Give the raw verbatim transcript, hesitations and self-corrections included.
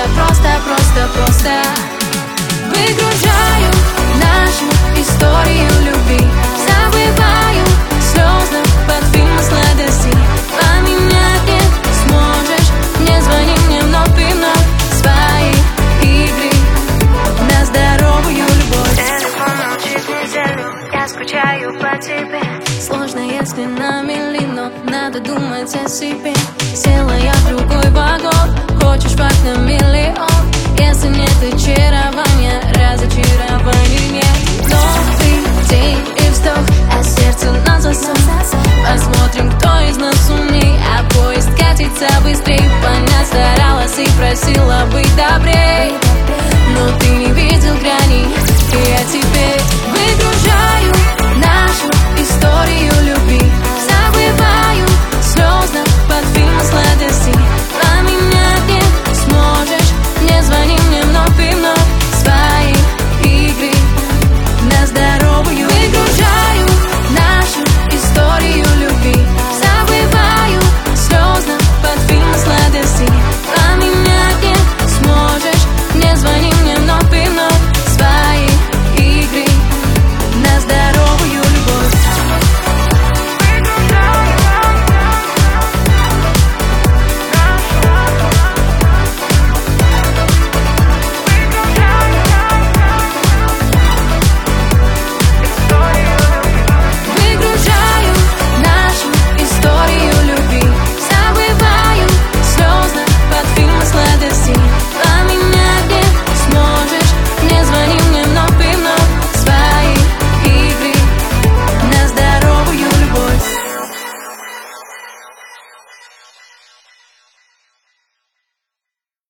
Я просто, просто, просто выгружаю нашу историю любви, забываю слезно под фильм сладости. Поменять не сможешь, не звони мне вновь и вновь. Свои игры на здоровую любовь. Телефон молчит неделю, я скучаю по тебе. Сложно, если на мили, но надо думать о себе. Села я в другой вагон, хочешь факт на миллион. Если нет очарования, разочарований нет. Новый день и вздох, а сердце на засов. Посмотрим, кто из нас умней, а поезд катится быстрей. Понять старалась и просила быть добрей, но ты не видел грязь.